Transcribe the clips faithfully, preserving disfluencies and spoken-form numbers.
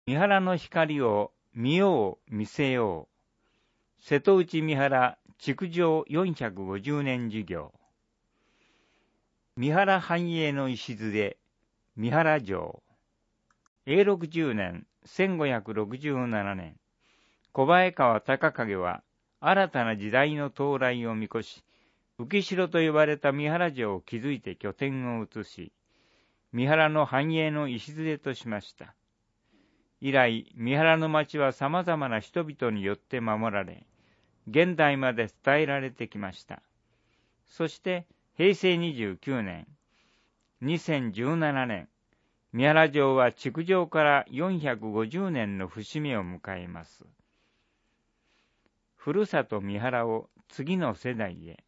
三原の光を見よう見せよう。瀬戸内三原築城よんひゃくごじゅうねん事業。三原繁栄の礎、三原城。永禄じゅうねん、せんごひゃくろくじゅうななねん、小早川隆景は新たな時代の到来を見越し、浮城と呼ばれた三原城を築いて拠点を移し、三原の繁栄の礎としました。以来、三原の町は様々な人々によって守られ、現代まで伝えられてきました。そして、平成にじゅうきゅうねん、にせんじゅうななねん、三原城は築城からよんひゃくごじゅうねんの節目を迎えます。ふるさと三原を次の世代へ。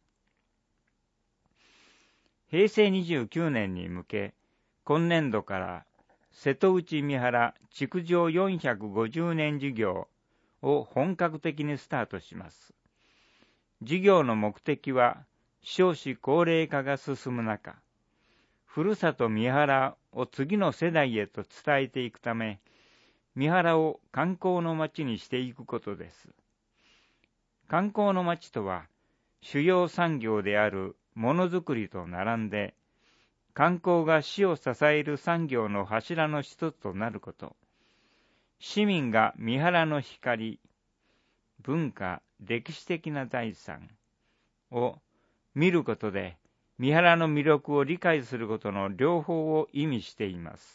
平成にじゅうきゅうねんに向け、今年度から瀬戸内三原築城よんひゃくごじゅうねん事業を本格的にスタートします。事業の目的は少子高齢化が進む中、ふるさと三原を次の世代へと伝えていくため、三原を観光の町にしていくことです。観光の町とは、主要産業であるものづくりと並んで、観光が市を支える産業の柱の一つとなること。市民が三原の光、文化、歴史的な財産を見ることで、三原の魅力を理解することの両方を意味しています。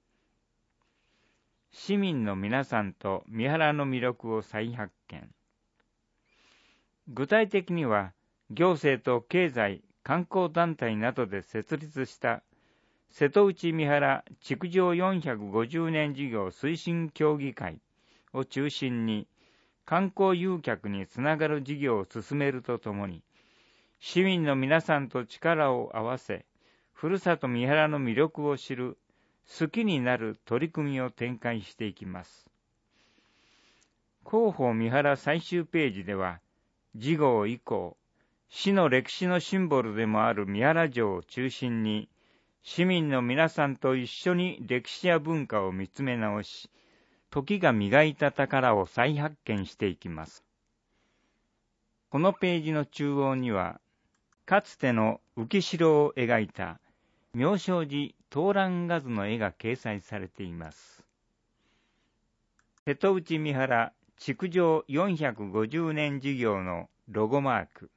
市民の皆さんと三原の魅力を再発見。具体的には、行政と経済、観光団体などで設立した瀬戸内三原築城よんひゃくごじゅうねん事業推進協議会を中心に、観光誘客につながる事業を進めるとともに、市民の皆さんと力を合わせ、ふるさと三原の魅力を知る、好きになる取り組みを展開していきます。広報三原最終ページでは、次号以降、市の歴史のシンボルでもある三原城を中心に、市民の皆さんと一緒に歴史や文化を見つめ直し、時が磨いた宝を再発見していきます。このページの中央には、かつての浮城を描いた妙正寺東蘭画図の絵が掲載されています。瀬戸内三原築城よんひゃくごじゅうねん事業のロゴマーク。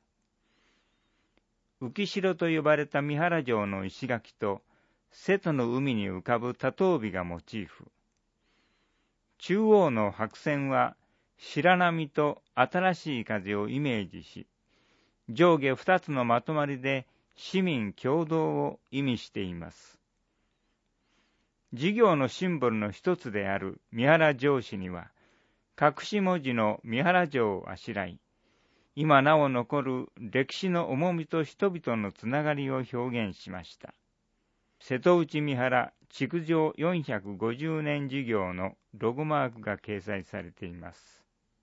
浮城と呼ばれた三原城の石垣と瀬戸の海に浮かぶ多頭尾がモチーフ。中央の白線は白波と新しい風をイメージし、上下二つのまとまりで市民共同を意味しています。事業のシンボルの一つである三原城址には、隠し文字の三原城をあしらい、今なお残る歴史の重みと人々のつながりを表現しました。瀬戸内三原築城よんひゃくごじゅうねん事業のロゴマークが掲載されています。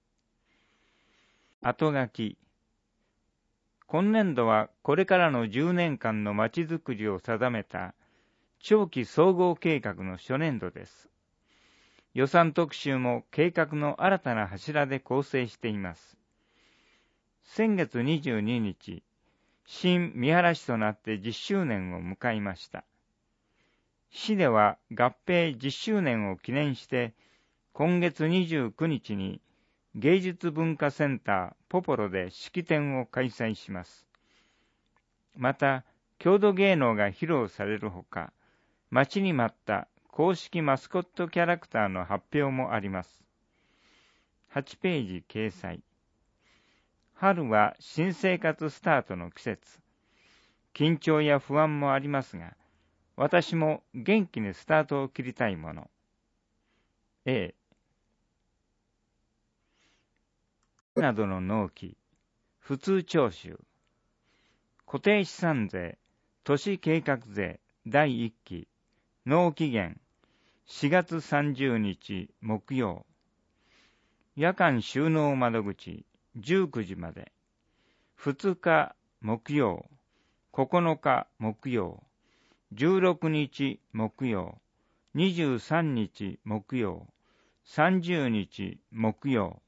後書き。今年度はこれからのじゅうねんかんのまちづくりを定めた長期総合計画の初年度です。予算特集も計画の新たな柱で構成しています。先月にじゅうににち、新三原市となってじゅっしゅうねんを迎えました。市では合併じゅっしゅうねんを記念して、今月にじゅうくにちに芸術文化センターポポロで式典を開催します。また、郷土芸能が披露されるほか、待ちに待った公式マスコットキャラクターの発表もあります。はちページ掲載。春は新生活スタートの季節。緊張や不安もありますが、私も元気にスタートを切りたいもの。A。などの納期、普通徴収、固定資産税、都市計画税だいいっき、納期限、しがつさんじゅうにち木曜。夜間収納窓口、じゅうくじまで。ふつか木曜、ここのか木曜、じゅうろくにち木曜、にじゅうさんにち木曜、 さんじゅうにち木曜。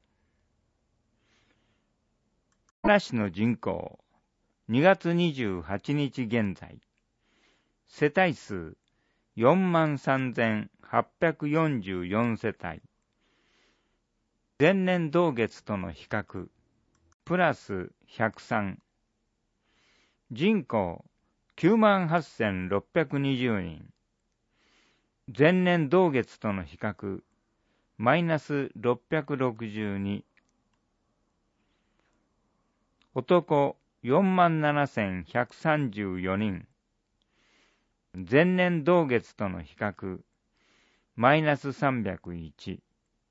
三原市の人口、にがつにじゅうはちにち現在、世帯数 よんまんさんぜんはっぴゃくよんじゅうよん 世帯。前年同月との比較、プラスひゃくさん。人口 きゅうまんはっせんろっぴゃくにじゅうにん。前年同月との比較、マイナスろっぴゃくろくじゅうに。男よんまんななせんひゃくさんじゅうよにん。前年同月との比較、マイナスさんびゃくいち。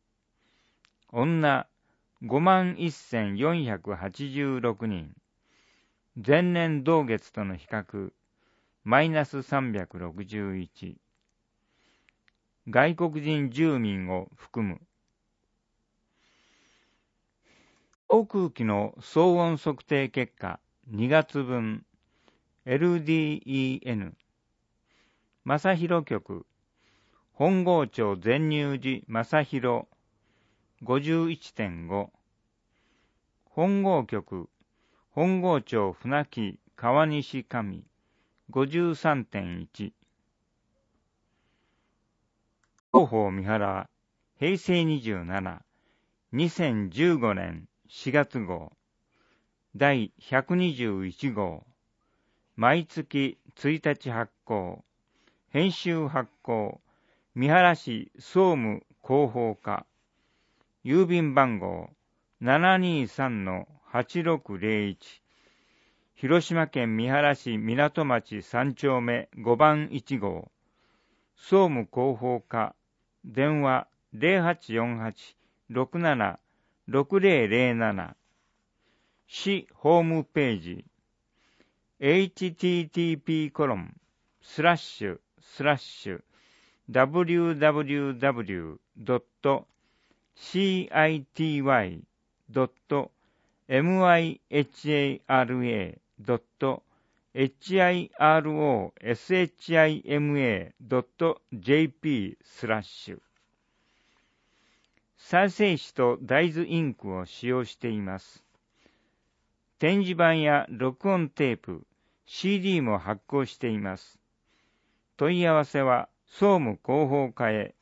女ごまんせんよんひゃくはちじゅうろくにん。前年同月との比較、マイナスさんびゃくろくじゅういち。外国人住民を含む。航空機の騒音測定結果にがつぶん エルディーイーエヌ 正広局本郷町全入寺正広 ごじゅういってんご 本郷局本郷町船木川西上 ごじゅうさんてんいち。 広報三原平成にじゅうなな、にせんじゅうごねんしがつ号だいひゃくにじゅういち号、毎月ついたち発行、編集発行、三原市総務広報課、郵便番号 ななにさんのはちろくぜろいち、広島県三原市港町さんちょうめごばんいち号、総務広報課、電話 ゼロはちよんはちろくななろくぜろぜろなな、市ホームページ エイチティーティーピー コロンスラッシュスラッシュ ダブリューダブリューダブリュー ドット シーアイティーワイ ドット エムアイエイチエーアールエー ドット エイチアイアールオーエスエイチアイエムエー ドット ジェーピー スラッシュ。再生紙と大豆インクを使用しています。展示板や録音テープ、シーディー も発行しています。問い合わせは総務広報課へ